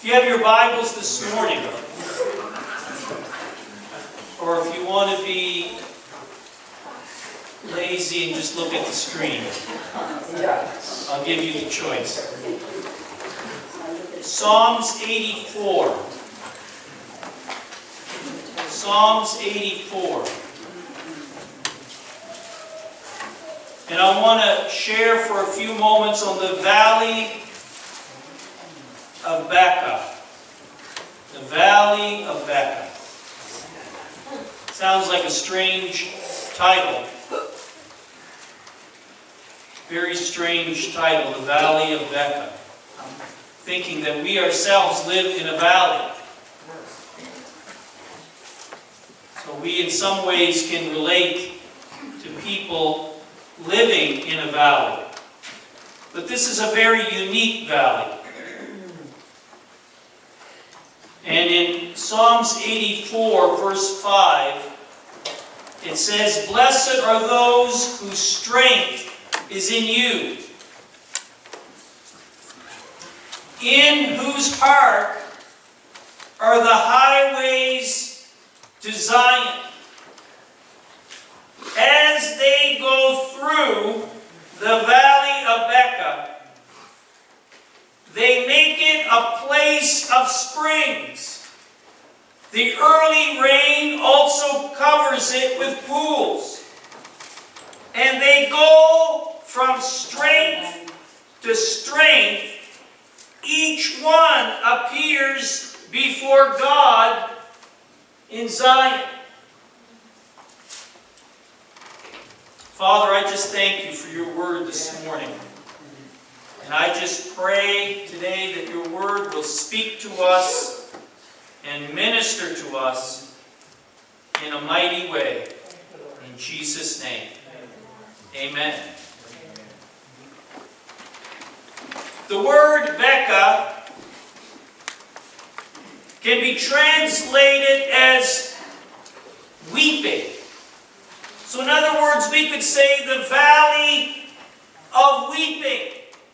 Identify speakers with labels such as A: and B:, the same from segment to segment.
A: If you have your Bibles this morning, or if you want to be lazy and just look at the screen, I'll give you the choice. Psalms 84. Psalms 84. And I want to share for a few moments on the Valley of Baca. The Valley of Baca. Sounds like a strange title. Very strange title, the Valley of Baca. Thinking that we ourselves live in a valley. So we in some ways can relate to people living in a valley. But this is a very unique valley. And in Psalms 84, verse 5, it says, "Blessed are those whose strength is in you, in whose heart are the highways to Zion. As they go through the valley of Baca, they make it a place of springs. The early rain also covers it with pools. And they go from strength to strength. Each one appears before God in Zion." Father, I just thank you for your word this morning. And I just pray today that your word will speak to us and minister to us in a mighty way. In Jesus' name, amen. The word Baca can be translated as weeping. So in other words, we could say the valley of weeping.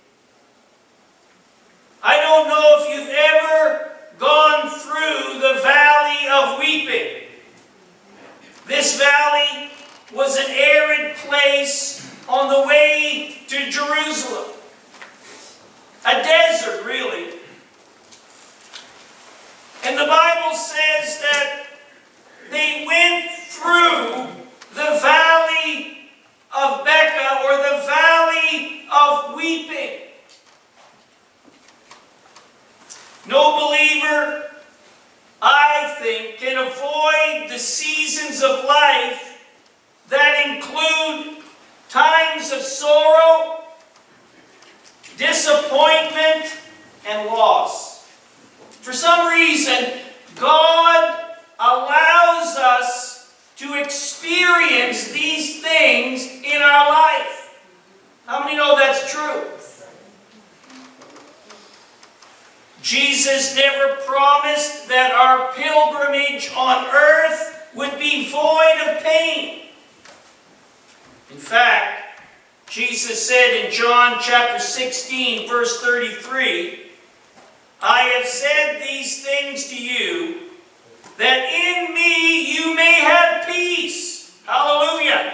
A: I don't know if you've ever gone through the valley of weeping. This valley was an arid place on the way to Jerusalem. A desert, really. And the Bible says that they went through the valley of Baca, or the valley of weeping. No believer, I think, can avoid the seasons of life that include times of sorrow, disappointment, and loss. For some reason, God allows us to experience these things in our life. How many know that's true? Jesus never promised that our pilgrimage on earth would be void of pain. In fact, Jesus said in John chapter 16, verse 33, "I have said these things to you, that in me you may have peace." Hallelujah.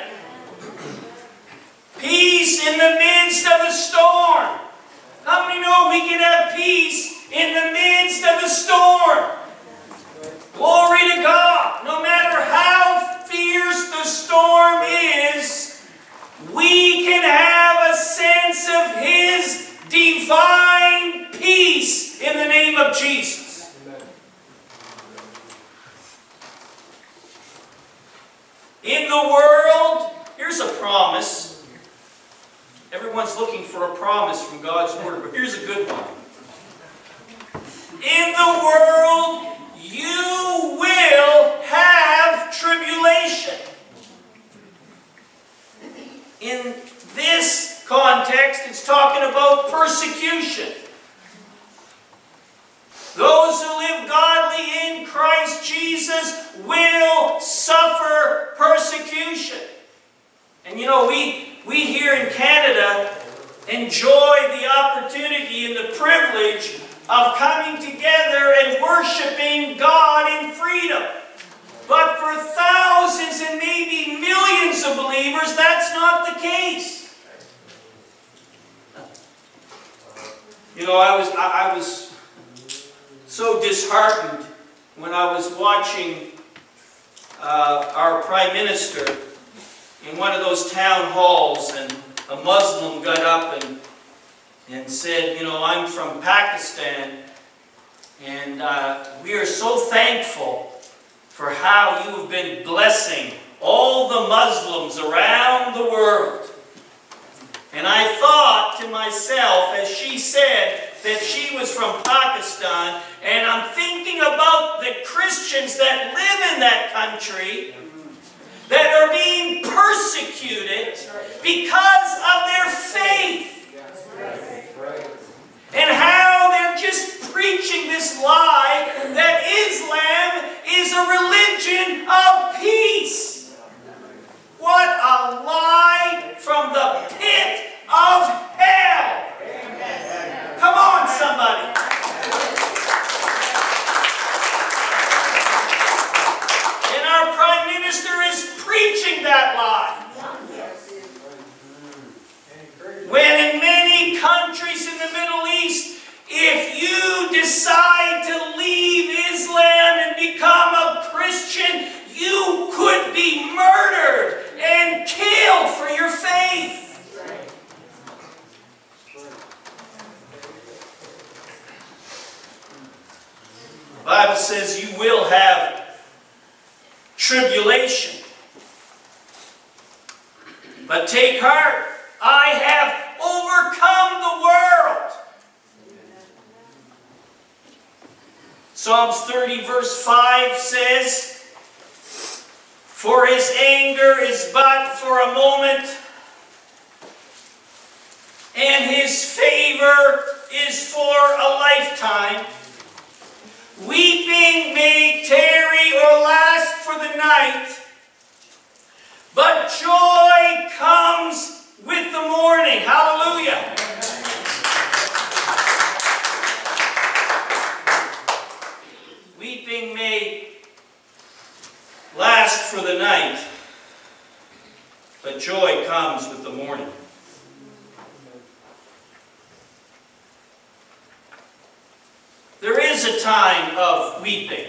A: Peace in the midst of the storm. How many know we can have peace in the midst of the storm? Glory to God. No matter how fierce the storm is, we can have a sense of His divine peace in the name of Jesus. In the world, here's a promise. Everyone's looking for a promise from God's Word, but here's a good one. In the world, you will have tribulation. In this context, it's talking about persecution. Those who live godly in Christ Jesus will suffer persecution. And you know, we here in Canada enjoy the opportunity and the privilege of coming together and worshiping God in freedom. But for thousands and maybe millions of believers, that's not the case. You know, I was so disheartened when I was watching our Prime Minister in one of those town halls, and a Muslim got up and said, you know, I'm from Pakistan, and we are so thankful for how you have been blessing all the Muslims around the world. And I thought to myself, as she said that she was from Pakistan, and I'm thinking about the Christians that live in that country that are being persecuted because of their faith. And how they're just preaching this lie that Islam is a religion of peace. What a lie from the pit of hell. Come on, somebody. And our Prime Minister is preaching that lie. When in many countries in the Middle East, if you decide to leave Islam and become a Christian, you could be murdered and killed for your faith. The Bible says you will have tribulation. But take heart, I have overcome the world. Psalms 30 verse 5 says, for his anger is but for a moment, and his favor is for a lifetime. Weeping may tarry or last for the night, but joy comes with the morning. Hallelujah. Weeping may last for the night, but joy comes with the morning. There is a time of weeping.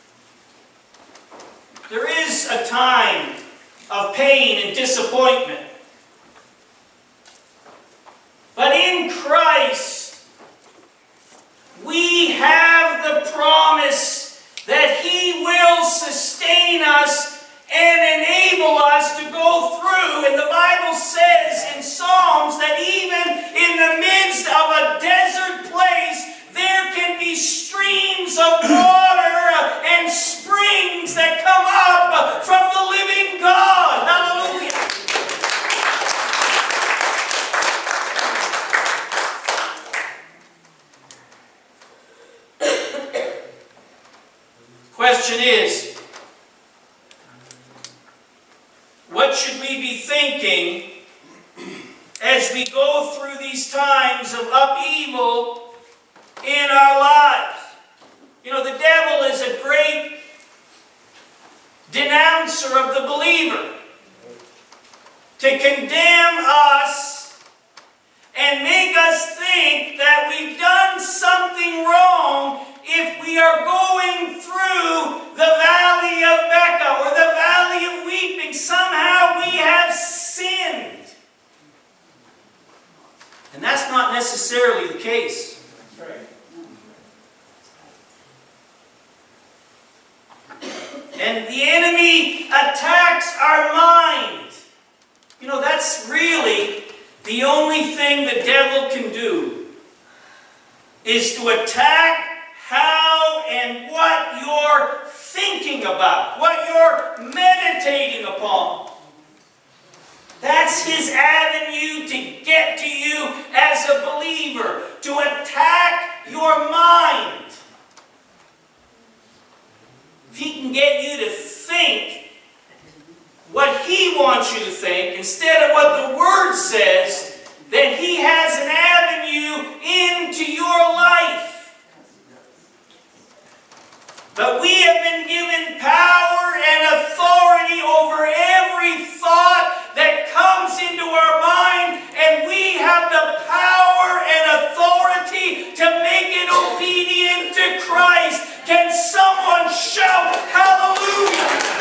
A: There is a time of pain and disappointment. But in Christ, we have the promise that He will sustain us and enable us to go through. And the Bible says in Psalms that even in the midst of a desert place, there can be streams of water and springs that come up from the living God. Hallelujah. Question is, what should we be thinking as we go through these times of upheaval in our lives? You know, the devil is a great denouncer of the believer, to condemn us and make us think that we've done something wrong if we are going through the valley of Becca or the valley of weeping. Somehow we have sinned. And that's not necessarily the case. That's right. And the enemy attacks our mind. You know, that's really the only thing the devil can do, is to attack how and what you're thinking about, what you're meditating upon. That's his avenue to get to you as a believer, to attack your mind. If he can get you to think what he wants you to think instead of what the Word says, then he has an avenue into your life. But we have been given power and authority over every thought that comes into our mind, and we have the power and authority to make it obedient to Christ. Can someone shout hallelujah?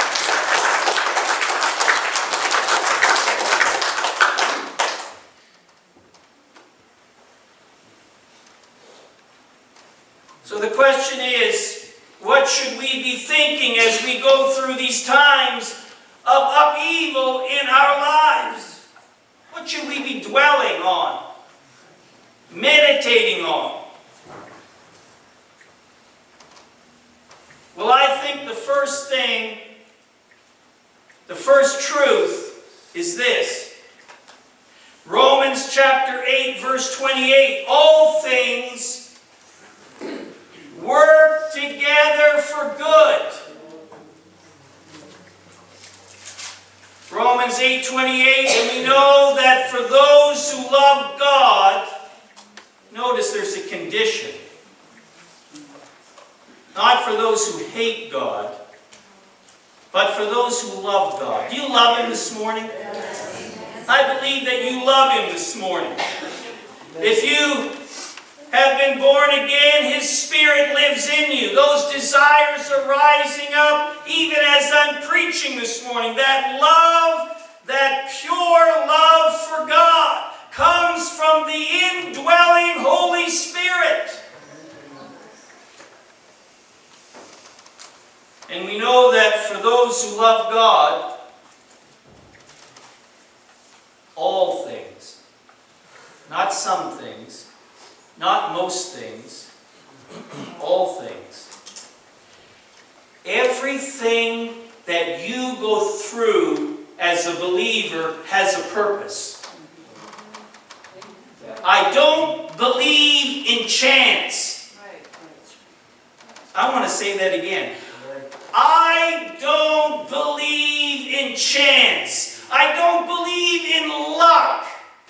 A: So the question is, what should we be thinking as we go through these times of upheaval in our lives? What should we be dwelling on? Meditating on? Well, I think the first thing, the first truth is this. Romans chapter 8, verse 28. All things work together for good. Romans 8:28, and we know that for those who love God, notice there's a condition. Not for those who hate God, but for those who love God. Do you love Him this morning? I believe that you love Him this morning. If you have been born again, His Spirit lives in you. Those desires are rising up, even as I'm preaching this morning. That love, that pure love for God, comes from the indwelling Holy Spirit. And we know that for those who love God, all things, not some things, not most things, all things. Everything that you go through as a believer has a purpose. I don't believe in chance. I want to say that again. I don't believe in chance. I don't believe in luck.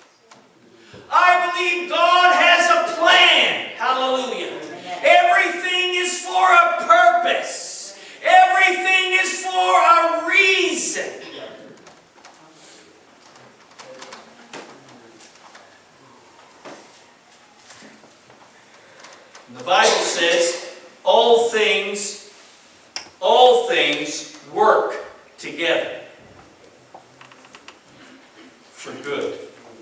A: I believe God has a plan. Hallelujah. Everything is for a purpose. Everything is for a reason. The Bible says all things work together for good.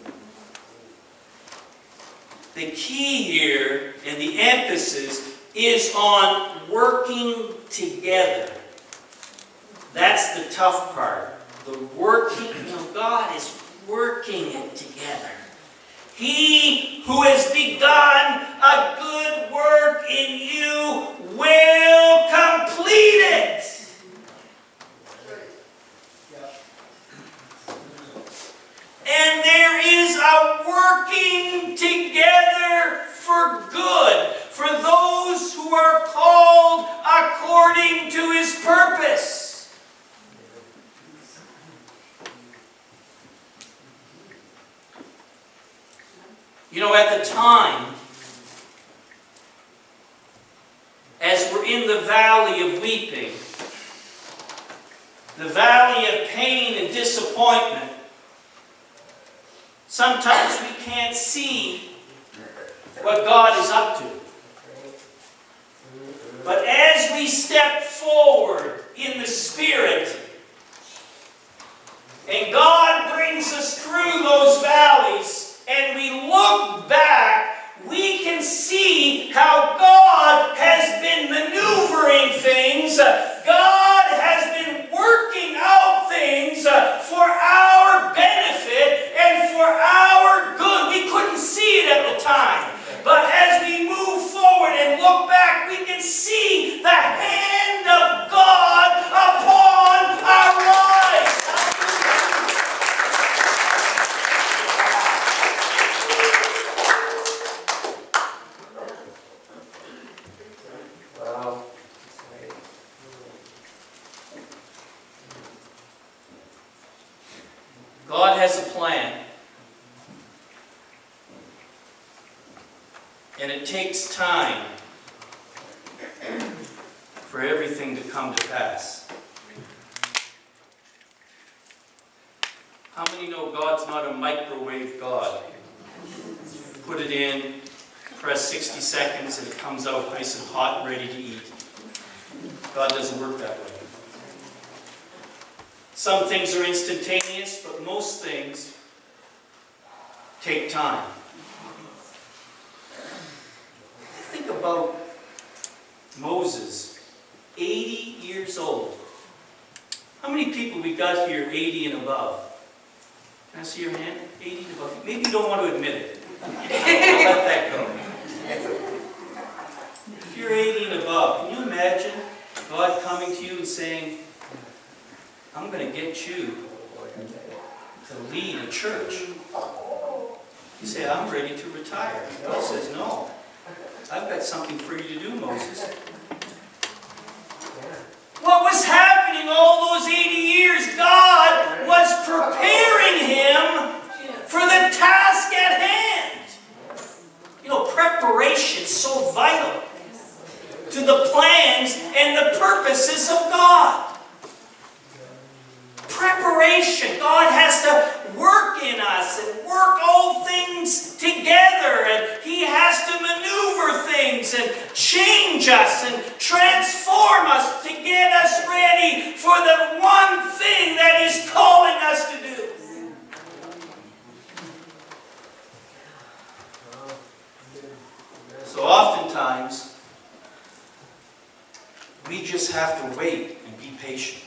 A: The key here and the emphasis is on working together. That's the tough part. The working, God is working it together. He who has begun a good work in you will complete it. And there is a working together for good for those who are called according to His purpose. At the time, as we're in the valley of weeping, the valley of pain and disappointment, sometimes we can't see what God is up to. But as we step forward in the Spirit, and God brings us through those valleys, and we look back, we can see how God has been maneuvering things. God has been working out things for our benefit and for our good. We couldn't see it at the time. But as we move forward and look back, we can see the hand of God upon our lives. God has a plan. And it takes time for everything to come to pass. How many know God's not a microwave God? Put it in, press 60 seconds, and it comes out nice and hot and ready to eat. God doesn't work that way. Some things are instantaneous, but most things take time. Think about Moses, 80 years old. How many people we got here 80 and above? Can I see your hand? 80 and above. Maybe you don't want to admit it. I'll let that go. If you're 80 and above, can you imagine God coming to you and saying, I'm going to get you to lead a church? You say, I'm ready to retire. God says, no. I've got something for you to do, Moses. What was happening all those 80 years? God was preparing him for the task at hand. You know, preparation is so vital to the plans and the purposes of God. Preparation. God has to work in us and work all things together, and He has to maneuver things and change us and transform us to get us ready for the one thing that He's calling us to do. So oftentimes, we just have to wait and be patient.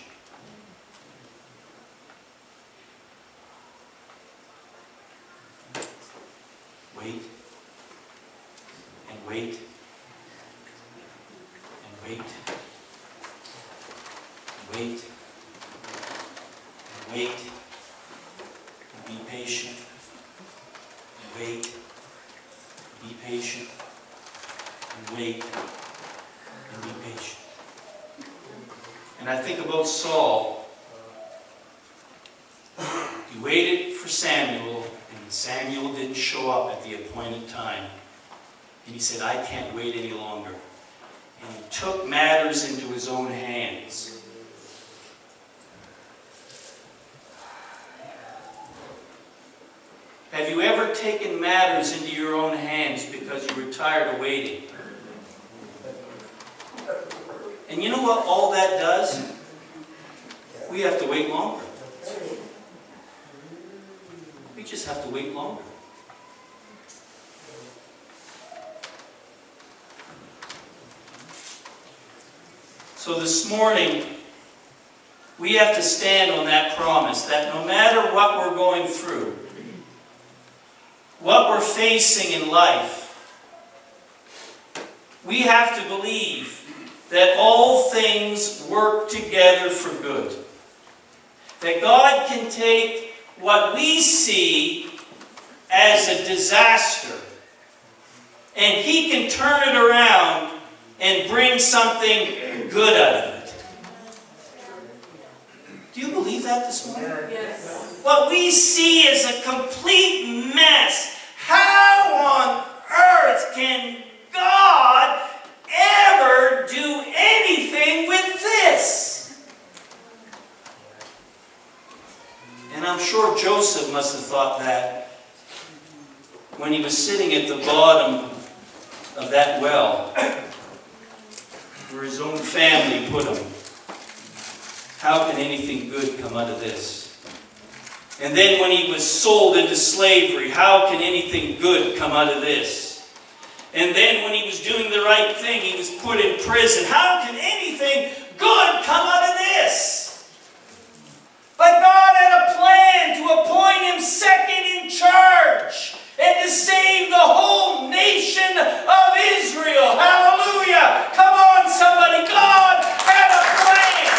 A: Wait, and wait, and wait, and wait, and wait, and be patient, and wait, and be patient, and wait, and be patient. And I think about Saul. He waited for Samuel, and Samuel didn't show up at the appointed time. And he said, I can't wait any longer. And he took matters into his own hands. Have you ever taken matters into your own hands because you were tired of waiting? And you know what all that does? We have to wait longer. We just have to wait longer. So this morning, we have to stand on that promise that no matter what we're going through, what we're facing in life, we have to believe that all things work together for good. That God can take what we see as a disaster, and He can turn it around and bring something good out of it. Do you believe that this morning?
B: Yes.
A: What we see is a complete mess. How on earth can God ever do anything with this? And I'm sure Joseph must have thought that when he was sitting at the bottom of that well, where his own family put him. How can anything good come out of this? And then when he was sold into slavery, how can anything good come out of this? And then when he was doing the right thing, he was put in prison. How can anything good come out of this? But God had a plan to appoint him second in charge and to save the whole nation of Israel. Hallelujah! Come on, somebody. God had a plan.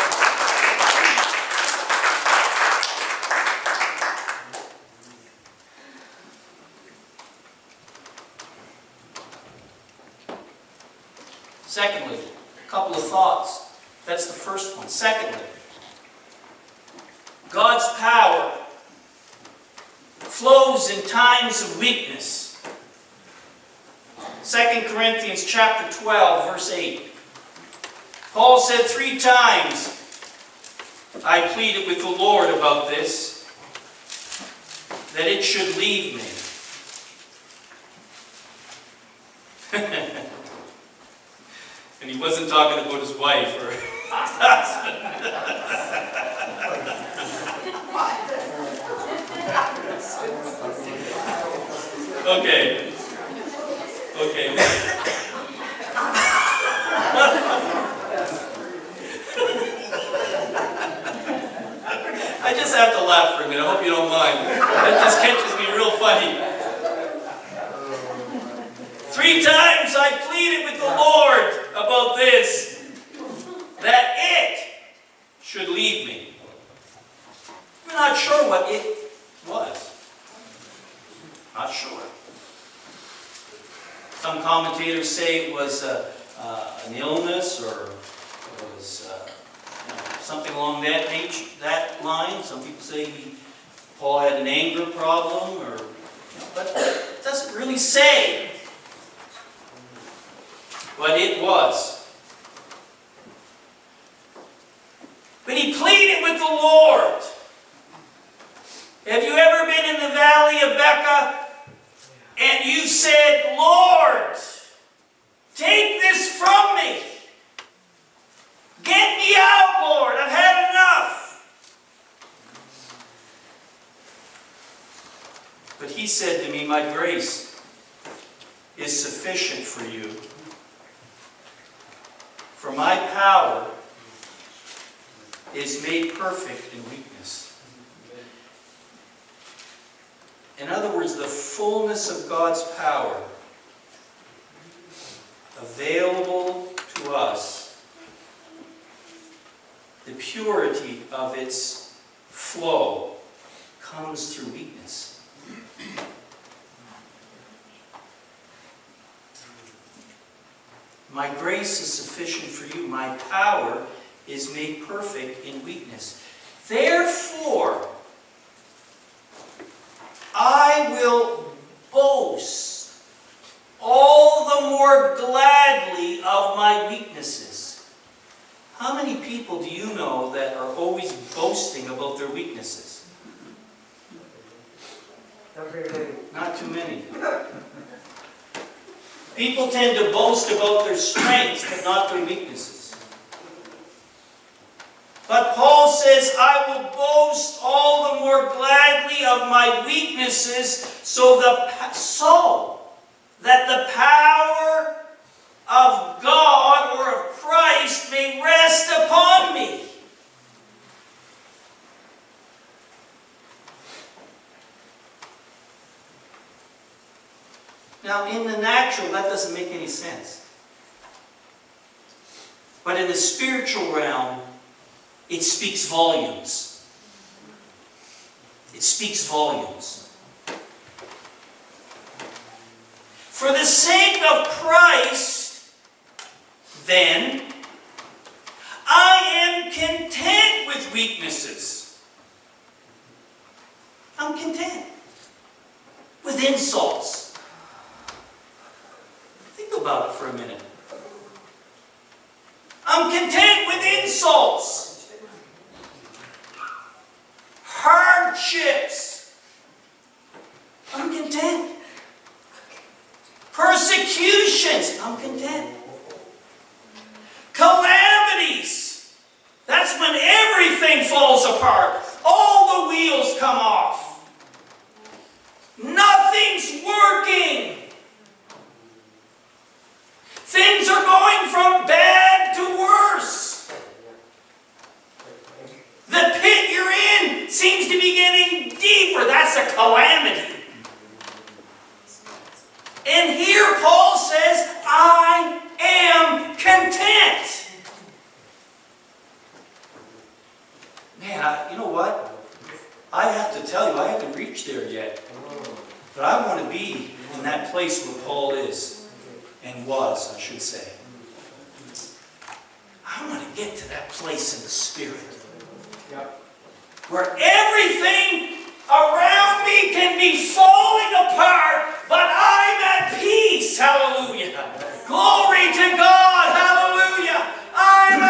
A: Secondly, a couple of thoughts. That's the first one. Secondly, God's power flows in times of weakness. 2 Corinthians chapter 12, verse 8. Paul said 3 times, I pleaded with the Lord about this, that it should leave me. And he wasn't talking about his wife or husband. Okay. I just have to laugh for a minute. I hope you don't mind. That just catches me real funny. 3 times I pleaded with the Lord about this, that it should leave me. We're not sure what it was. Not sure. Some commentators say it was an illness or it was something along that line. Some people say Paul had an anger problem, but it doesn't really say what it was. But he pleaded with the Lord. Have you ever been in the valley of Becca and you said, Lord, take this from me. Get me out, Lord. I've had enough. But he said to me, my grace is sufficient for you. For my power is made perfect in weakness. In other words, the fullness of God's power available to us, the purity of its flow comes through weakness. My grace is sufficient for you. My power is made perfect in weakness. Therefore, I will boast all the more gladly of my weaknesses. How many people do you know that are always boasting about their weaknesses? Not too many. People tend to boast about their strengths, but not their weaknesses. But Paul says, I will boast all the more gladly of my weaknesses, so that the power of God or of Christ may rest upon me. Now, in the natural, that doesn't make any sense. But in the spiritual realm, it speaks volumes. It speaks volumes. For the sake of Christ, then, I am content with weaknesses. I'm content with insults. Think about it for a minute. I'm content with insults. Hardships. I'm content. Persecutions. I'm content. Calamities. That's when everything falls apart. All the wheels come off. Nothing's working. Things are going from bad to worse. The pit you're in seems to be getting deeper. That's a calamity. And here Paul says, I am content. Man, you know what? I have to tell you, I haven't reached there yet. But I want to be in that place where Paul is. And was, I should say. I want to get to that place in the Spirit. Where everything around me can be falling apart, but I'm at peace. Hallelujah. Glory to God. Hallelujah. I'm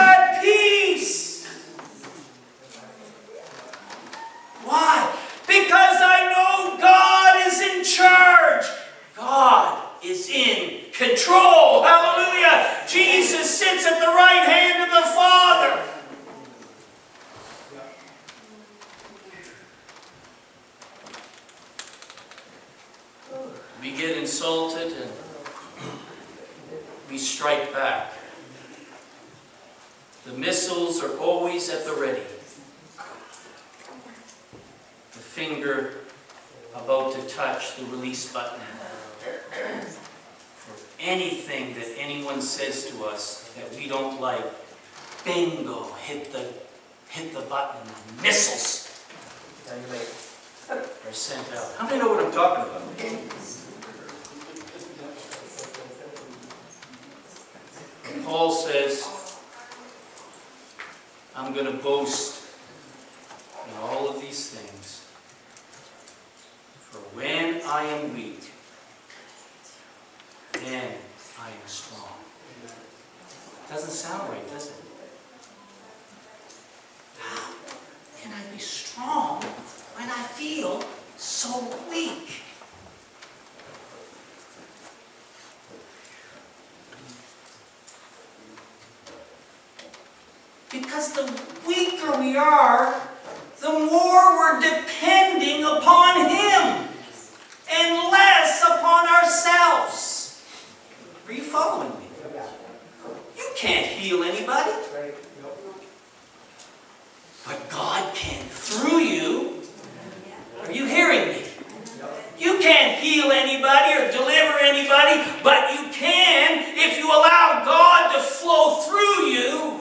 A: missiles are always at the ready. The finger about to touch the release button. For anything that anyone says to us that we don't like, bingo, hit the button, and missiles are sent out. How many know what I'm talking about? Paul says, I'm going to boast in all of these things. For when I am weak, then I am strong. Doesn't sound right, does it? How can I be strong when I feel so weak? Because the weaker we are, the more we're depending upon Him and less upon ourselves. Are you following me? You can't heal anybody. But God can through you. Are you hearing me? You can't heal anybody or deliver anybody, but you can if you allow God to flow through you.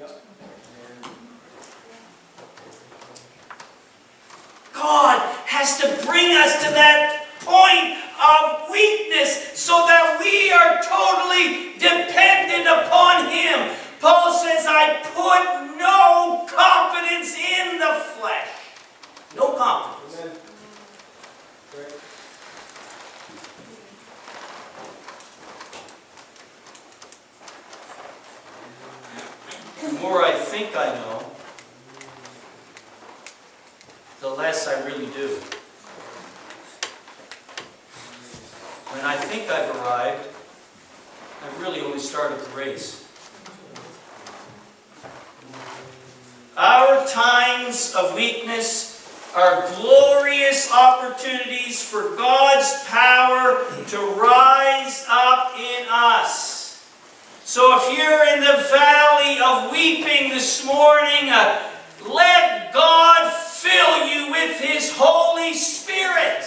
A: God has to bring us to that point of weakness so that we are totally dependent upon Him. Paul says, I put no confidence in the flesh. No confidence. The more I think I know, the less I really do. When I think I've arrived, I've really only started the race. Our times of weakness are glorious opportunities for God's power to rise up in us. So if you're in the valley of weeping this morning, let God fill you with His Holy Spirit.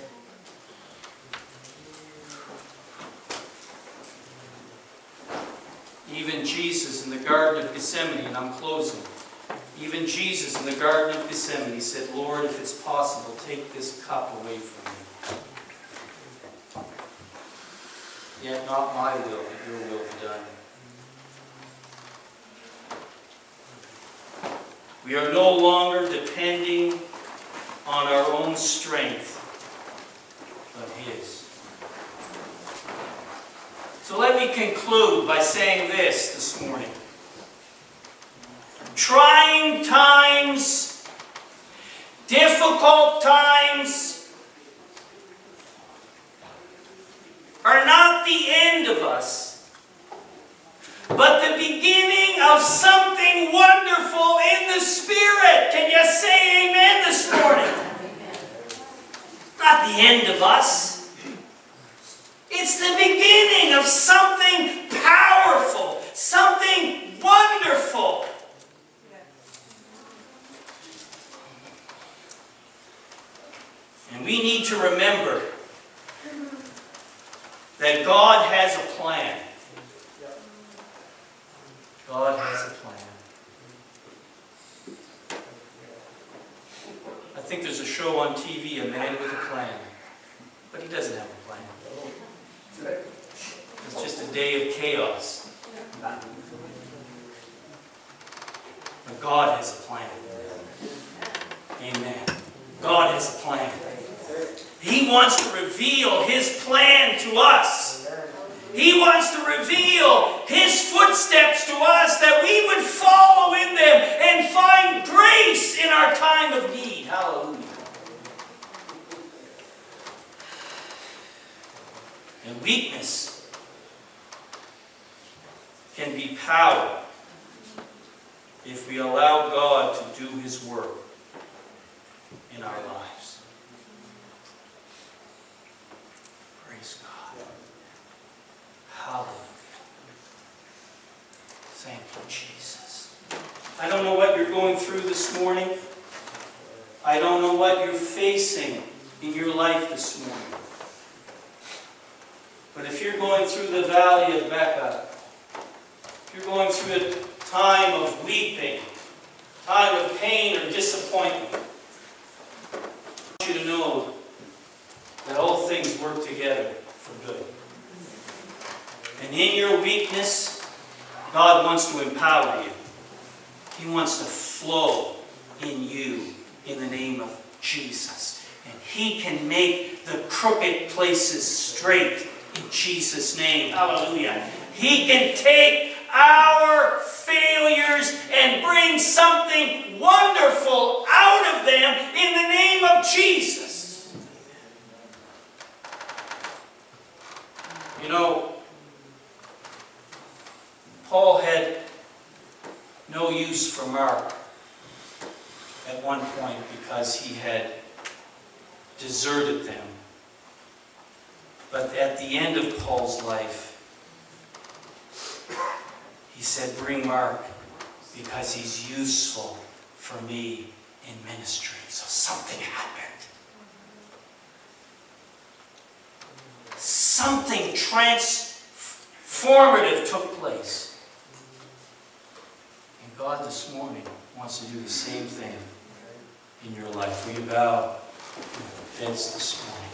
A: Even Jesus in the Garden of Gethsemane, and I'm closing. Even Jesus in the Garden of Gethsemane said, Lord, if it's possible, take this cup away from me. Yet not my will, but your will be done. We are no longer depending on our own strength, but His. So let me conclude by saying this morning. Trying times, difficult times, are not the end of us, but the beginning of something wonderful in the Spirit. Can you say amen this morning? Not the end of us. It's the beginning of something powerful, something wonderful. And we need to remember that God has a plan. God has a plan. I think there's a show on TV, A Man with a Plan. But he doesn't have a plan. It's just a day of chaos. But God has a plan. Amen. God has a plan. He wants to reveal His plan to us. He wants to reveal His footsteps to us that we would follow in them and find grace in our time of need. Hallelujah. And weakness can be power if we allow God to do His work in our lives. Praise God. Hallelujah. Thank you, Jesus. I don't know what you're going through this morning. I don't know what you're facing in your life this morning. But if you're going through the valley of Becca, if you're going through a time of weeping, time of pain or disappointment, I want you to know that all things work together for good. And in your weakness, God wants to empower you. He wants to flow in you in the name of Jesus. And He can make the crooked places straight in Jesus' name. Hallelujah. He can take our failures and bring something wonderful out of them in the name of Jesus. You know, Paul had no use for Mark at one point because he had deserted them. But at the end of Paul's life, he said, bring Mark because he's useful for me in ministry. So something happened. Something transformative took place. And God this morning wants to do the same thing in your life. Will you bow your heads this morning?